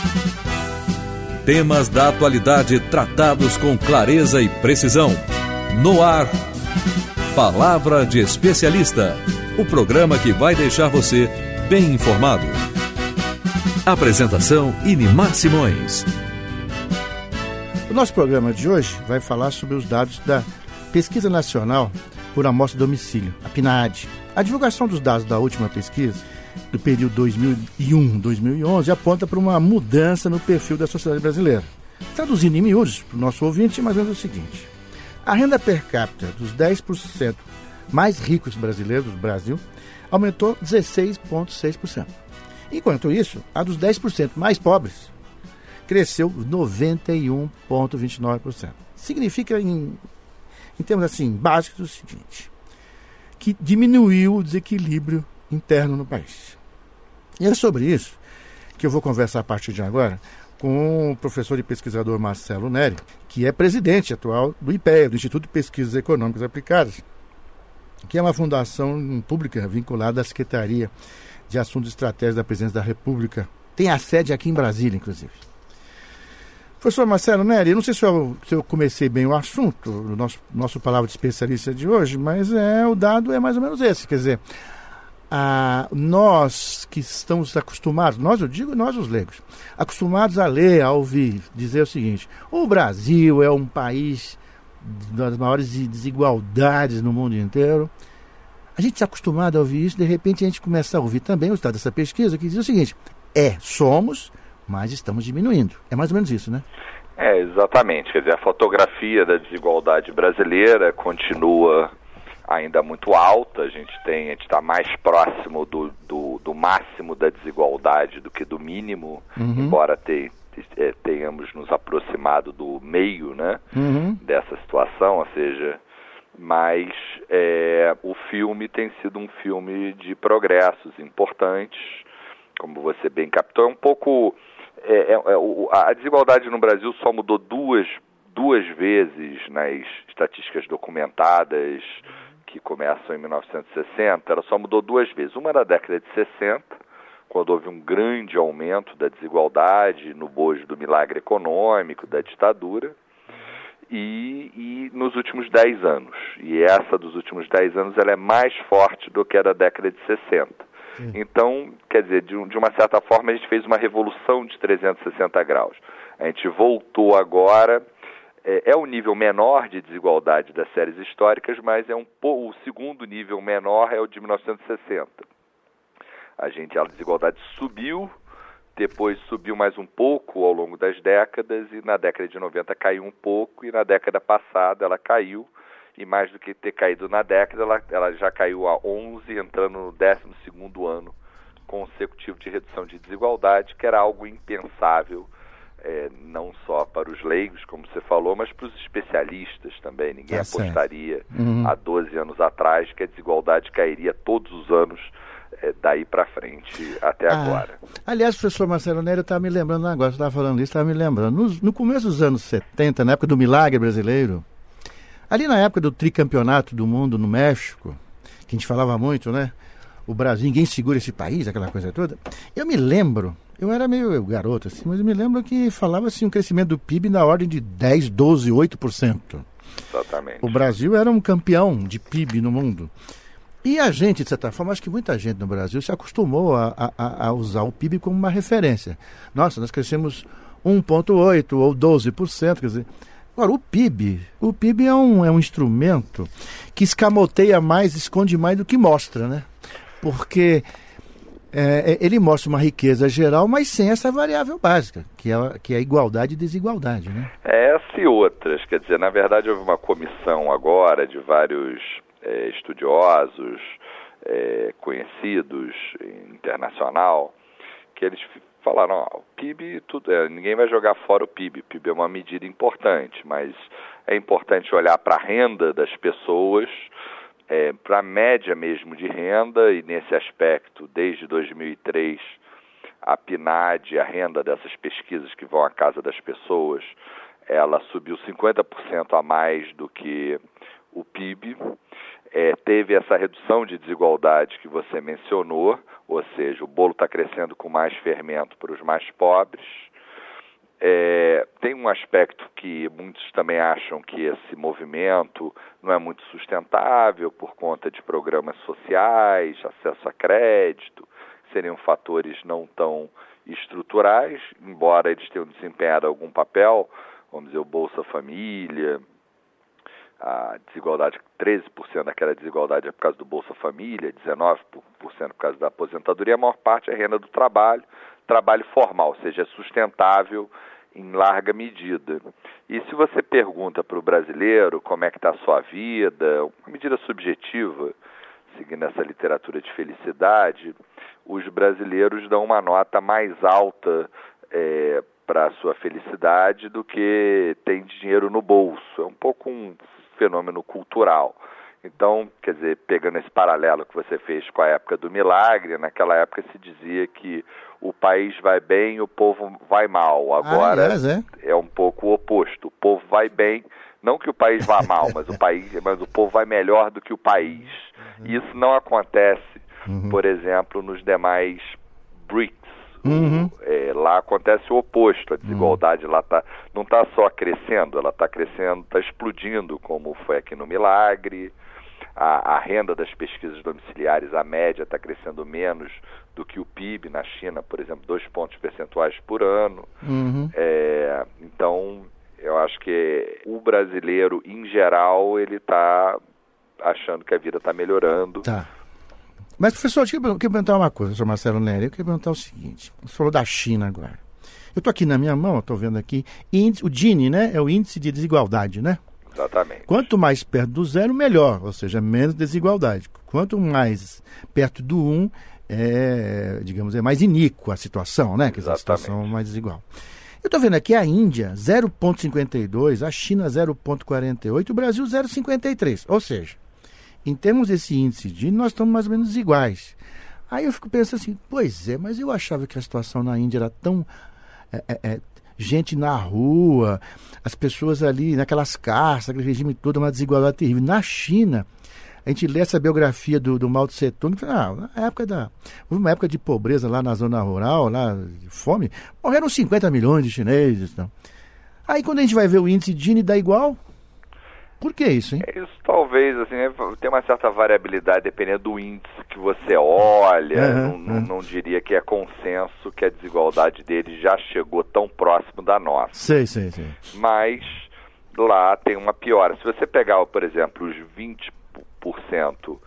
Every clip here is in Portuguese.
Temas da atualidade tratados com clareza e precisão. No ar, Palavra de Especialista. O programa que vai deixar você bem informado. Apresentação: Inimar Simões. O nosso programa de hoje vai falar sobre os dados da Pesquisa Nacional por Amostra de Domicílio, a PNAD. A divulgação dos dados da última pesquisa, do período 2001-2011, aponta para uma mudança no perfil da sociedade brasileira. Traduzindo em miúdos para o nosso ouvinte, mais ou menos o seguinte: a renda per capita dos 10% mais ricos brasileiros do Brasil aumentou 16,6%. Enquanto isso, a dos 10% mais pobres cresceu 91,29%. Significa, em termos assim, básicos, o seguinte: que diminuiu o desequilíbrio interno no país. E é sobre isso que eu vou conversar a partir de agora com o professor e pesquisador Marcelo Neri, que é presidente atual do IPEA, do Instituto de Pesquisas Econômicas Aplicadas, que é uma fundação pública vinculada à Secretaria de Assuntos Estratégicos da Presidência da República. Tem a sede aqui em Brasília, inclusive. Professor Marcelo Neri, eu não sei se eu comecei bem o assunto, o nosso Palavra de Especialista de hoje, mas o dado é mais ou menos esse. Quer dizer, nós que estamos acostumados, eu digo nós os leigos, acostumados a ler, a ouvir, dizer o seguinte: o Brasil é um país das maiores desigualdades no mundo inteiro. A gente está acostumado a ouvir isso, de repente a gente começa a ouvir também o estado dessa pesquisa, que diz o seguinte: somos, mas estamos diminuindo. É mais ou menos isso, né? Exatamente. Quer dizer, a fotografia da desigualdade brasileira continua ainda muito alta. A gente está mais próximo do máximo da desigualdade do que do mínimo, embora tenhamos nos aproximado do meio, né, dessa situação, ou seja, mas o filme tem sido um filme de progressos importantes, como você bem captou. É um pouco... a desigualdade no Brasil só mudou duas vezes nas estatísticas documentadas, que começam em 1960, ela só mudou duas vezes. Uma na década de 60, quando houve um grande aumento da desigualdade no bojo do milagre econômico, da ditadura, e nos últimos 10 anos. E essa dos últimos 10 anos ela é mais forte do que a da década de 60. Sim. Então, quer dizer, de uma certa forma, a gente fez uma revolução de 360 graus. A gente voltou agora... É o nível menor de desigualdade das séries históricas, mas o segundo nível menor é o de 1960. A desigualdade subiu, depois subiu mais um pouco ao longo das décadas, e na década de 90 caiu um pouco, e na década passada ela caiu, e mais do que ter caído na década, ela já caiu a 11, entrando no 12º ano consecutivo de redução de desigualdade, que era algo impensável, não só para os leigos, como você falou, mas para os especialistas também. Ninguém apostaria há 12 anos atrás que a desigualdade cairia todos os anos daí para frente até agora. Aliás, professor Marcelo Neri, eu estava me lembrando agora, você estava falando isso, estava me lembrando. No começo dos anos 70, na época do milagre brasileiro, ali na época do tricampeonato do mundo no México, que a gente falava muito, né? O Brasil, ninguém segura esse país, aquela coisa toda. Eu me lembro, eu era meio garoto, assim, mas eu me lembro que falava assim, um crescimento do PIB na ordem de 10, 12, 8%. Exatamente. O Brasil era um campeão de PIB no mundo. E a gente, de certa forma, acho que muita gente no Brasil se acostumou a usar o PIB como uma referência. Nossa, nós crescemos 1,8% ou 12%, quer dizer... Agora, o PIB é um instrumento que escamoteia mais, esconde mais do que mostra, né? Porque ele mostra uma riqueza geral, mas sem essa variável básica, que é a igualdade e desigualdade, né? Essa e outras. Quer dizer, na verdade, houve uma comissão agora de vários estudiosos conhecidos, internacional, que eles falaram: o PIB, ninguém vai jogar fora o PIB. O PIB é uma medida importante, mas é importante olhar para a renda das pessoas, para a média mesmo de renda, e nesse aspecto, desde 2003, a PNAD, a renda dessas pesquisas que vão à casa das pessoas, ela subiu 50% a mais do que o PIB. Teve essa redução de desigualdade que você mencionou, ou seja, o bolo está crescendo com mais fermento para os mais pobres, Tem um aspecto que muitos também acham que esse movimento não é muito sustentável por conta de programas sociais, acesso a crédito, seriam fatores não tão estruturais, embora eles tenham desempenhado algum papel, vamos dizer, o Bolsa Família, a desigualdade, 13% daquela desigualdade é por causa do Bolsa Família, 19% por causa da aposentadoria, a maior parte é renda do trabalho formal, ou seja, é sustentável em larga medida. E se você pergunta para o brasileiro como é que está a sua vida, uma medida subjetiva, seguindo essa literatura de felicidade, os brasileiros dão uma nota mais alta para a sua felicidade do que tem dinheiro no bolso. É um pouco um fenômeno cultural. Então, quer dizer, pegando esse paralelo que você fez com a época do milagre, naquela época se dizia que o país vai bem e o povo vai mal. Agora é um pouco o oposto. O povo vai bem, não que o país vá mal, mas o povo vai melhor do que o país. E isso não acontece, por exemplo, nos demais BRICS. Lá acontece o oposto, a desigualdade lá não está só crescendo, ela está crescendo, está explodindo, como foi aqui no Milagre. A renda das pesquisas domiciliares, a média, está crescendo menos do que o PIB na China, por exemplo, 2 pontos percentuais por ano. Então, eu acho que o brasileiro, em geral, ele está achando que a vida está melhorando. Tá. Mas, professor, eu queria perguntar uma coisa, professor Marcelo Nery. Eu queria perguntar o seguinte. Você falou da China agora. Eu estou aqui na minha mão, estou vendo aqui, o Gini, né? É o índice de desigualdade, né? Exatamente. Quanto mais perto do zero, melhor. Ou seja, menos desigualdade. Quanto mais perto do 1, digamos, é mais iníqua a situação, né? Quer dizer, a situação mais desigual. Eu estou vendo aqui a Índia, 0,52, a China, 0,48, o Brasil, 0,53. Ou seja, em termos desse índice de nós estamos mais ou menos iguais. Aí eu fico pensando assim, pois é, mas eu achava que a situação na Índia era tão... gente na rua, as pessoas ali naquelas caças, aquele regime todo, uma desigualdade terrível. Na China, a gente lê essa biografia do Mao Tse Tung, houve uma época de pobreza lá na zona rural, lá de fome, morreram 50 milhões de chineses. Então. Aí quando a gente vai ver o índice Gini, dá igual. Por que isso, hein? Isso talvez, assim, tem uma certa variabilidade dependendo do índice que você olha. Não diria que é consenso que a desigualdade dele já chegou tão próximo da nossa. Sei. Mas lá tem uma piora. Se você pegar, por exemplo, os 20%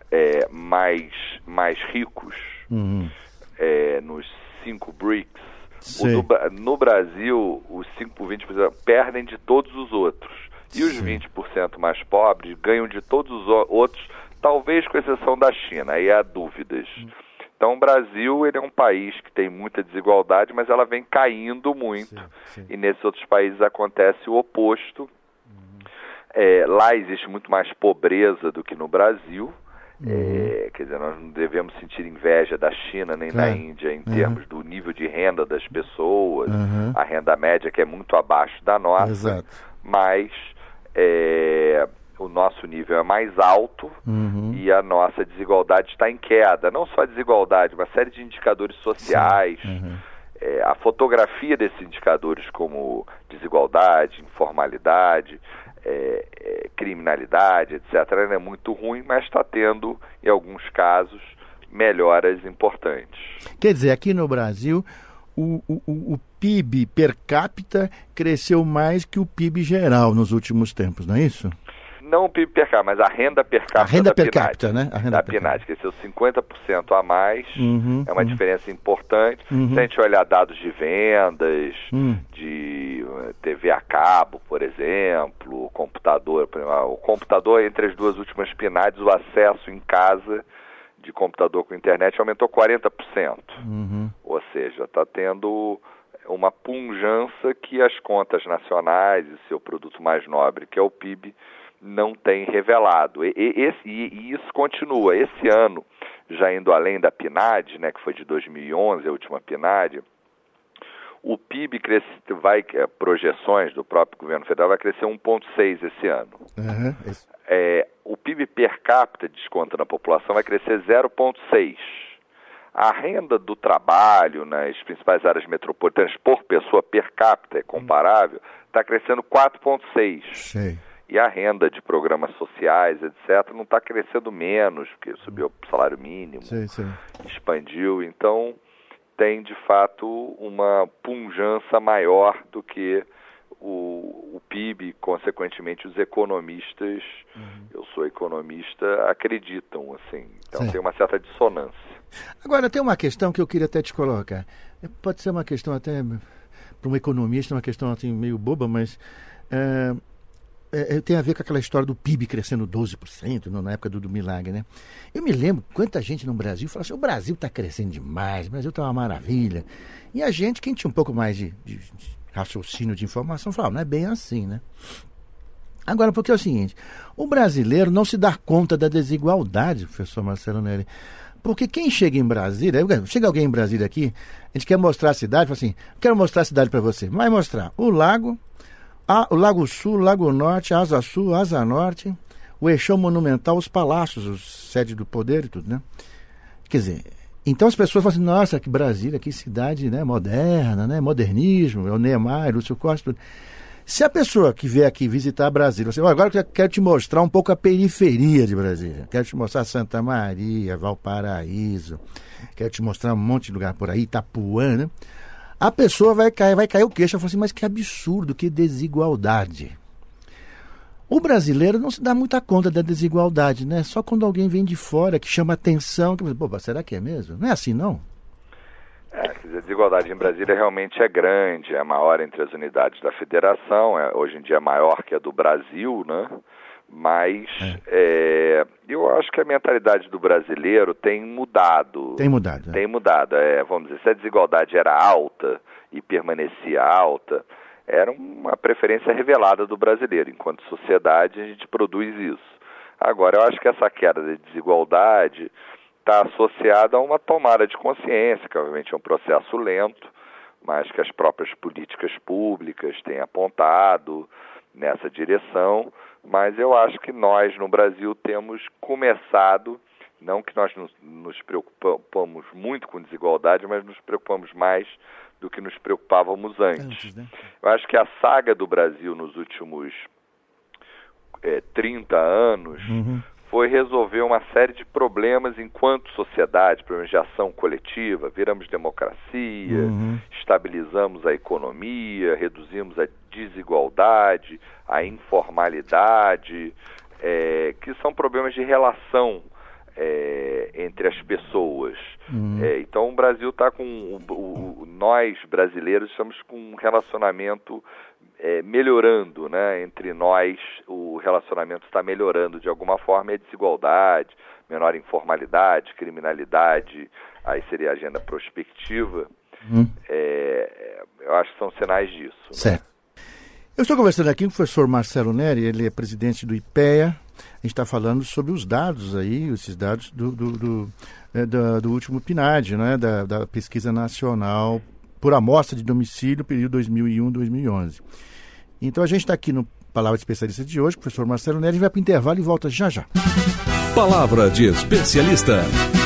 mais ricos nos 5 BRICS, no Brasil, os 5 por 20% perdem de todos os outros. E os 20% mais pobres ganham de todos os outros, talvez com exceção da China, aí há dúvidas. Então o Brasil ele é um país que tem muita desigualdade, mas ela vem caindo muito. E nesses outros países acontece o oposto. Lá existe muito mais pobreza do que no Brasil. Quer dizer, nós não devemos sentir inveja da China nem da Índia em termos do nível de renda das pessoas, a renda média que é muito abaixo da nossa. Exato. Mas o nosso nível é mais alto e a nossa desigualdade está em queda. Não só a desigualdade, uma série de indicadores sociais. A fotografia desses indicadores como desigualdade, informalidade, criminalidade, etc., é muito ruim, mas está tendo, em alguns casos, melhoras importantes. Quer dizer, aqui no Brasil, o PIB per capita cresceu mais que o PIB geral nos últimos tempos, não é isso? Não o PIB per capita, mas a renda per capita. A renda per capita, né? A renda da PNAD, cresceu 50% a mais, é uma diferença importante. Se a gente olhar dados de vendas, de TV a cabo, por exemplo, computador, o computador, entre as duas últimas PNADs, o acesso em casa de computador com internet aumentou 40%. Ou seja, está tendo uma pujança que as contas nacionais e seu produto mais nobre, que é o PIB, não tem revelado. E isso continua. Esse ano, já indo além da PNAD, né, que foi de 2011, a última PNAD, o PIB projeções do próprio governo federal, vai crescer 1,6 esse ano. O PIB per capita, desconto na população, vai crescer 0,6. A renda do trabalho nas principais áreas metropolitanas por pessoa per capita, é comparável, está crescendo 4,6%. Sei. E a renda de programas sociais, etc., não está crescendo menos, porque subiu o salário mínimo, expandiu. Então, tem, de fato, uma pujança maior do que o PIB, consequentemente, os economistas, eu sou economista, acreditam, assim. Então, tem uma certa dissonância. Agora, tem uma questão que eu queria até te colocar. Pode ser uma questão até, para um economista, uma questão assim, meio boba, mas tem a ver com aquela história do PIB crescendo 12% na época do milagre, né? Eu me lembro quanta gente no Brasil falava assim, o Brasil está crescendo demais, o Brasil está uma maravilha. E a gente, quem tinha um pouco mais de raciocínio, de informação, falava, não é bem assim, né? Agora, porque é o seguinte, o brasileiro não se dá conta da desigualdade, professor Marcelo Neri. Porque quem chega em Brasília, chega alguém em Brasília aqui, a gente quer mostrar a cidade, fala assim, quero mostrar a cidade para você. Vai mostrar o Lago Sul, o Lago Norte, a Asa Sul, a Asa Norte, o Eixão Monumental, os palácios, os sede do poder e tudo, né? Quer dizer, então as pessoas falam assim, nossa, que Brasília, que cidade, né, moderna, né, modernismo, é o Neymar, Lúcio Costa, tudo. Se a pessoa que vier aqui visitar Brasília, você, agora eu quero te mostrar um pouco a periferia de Brasília. Quero te mostrar Santa Maria, Valparaíso, quero te mostrar um monte de lugar por aí, Itapuã, né? A pessoa vai cair o queixo e falar assim, mas que absurdo, que desigualdade. O brasileiro não se dá muita conta da desigualdade, né? Só quando alguém vem de fora que chama atenção, que pô, será que é mesmo? Não é assim, não? A desigualdade em Brasília realmente é grande, é maior entre as unidades da federação, hoje em dia é maior que a do Brasil, né? Mas eu acho que a mentalidade do brasileiro tem mudado. Tem mudado. Tem mudado. Vamos dizer, se a desigualdade era alta e permanecia alta, era uma preferência revelada do brasileiro. Enquanto sociedade, a gente produz isso. Agora, eu acho que essa queda de desigualdade está associada a uma tomada de consciência, que obviamente é um processo lento, mas que as próprias políticas públicas têm apontado nessa direção. Mas eu acho que nós, no Brasil, temos começado, não que nós nos preocupamos muito com desigualdade, mas nos preocupamos mais do que nos preocupávamos antes. Né? Eu acho que a saga do Brasil nos últimos 30 anos foi resolver uma série de problemas enquanto sociedade, problemas de ação coletiva, viramos democracia, estabilizamos a economia, reduzimos a desigualdade, a informalidade, que são problemas de relação entre as pessoas. Então o Brasil está com... nós, brasileiros, estamos com um relacionamento melhorando, né? Entre nós, o relacionamento está melhorando de alguma forma, a desigualdade, menor informalidade, criminalidade, aí seria a agenda prospectiva. Eu acho que são sinais disso. Certo. Né? Eu estou conversando aqui com o professor Marcelo Neri, ele é presidente do IPEA. A gente está falando sobre os dados aí, esses dados do último PNAD, né? Da Pesquisa Nacional por Amostra de Domicílio, período 2001-2011. Então a gente está aqui no Palavra de Especialista de hoje, professor Marcelo Neri, a gente vai para o intervalo e volta já já. Palavra de Especialista.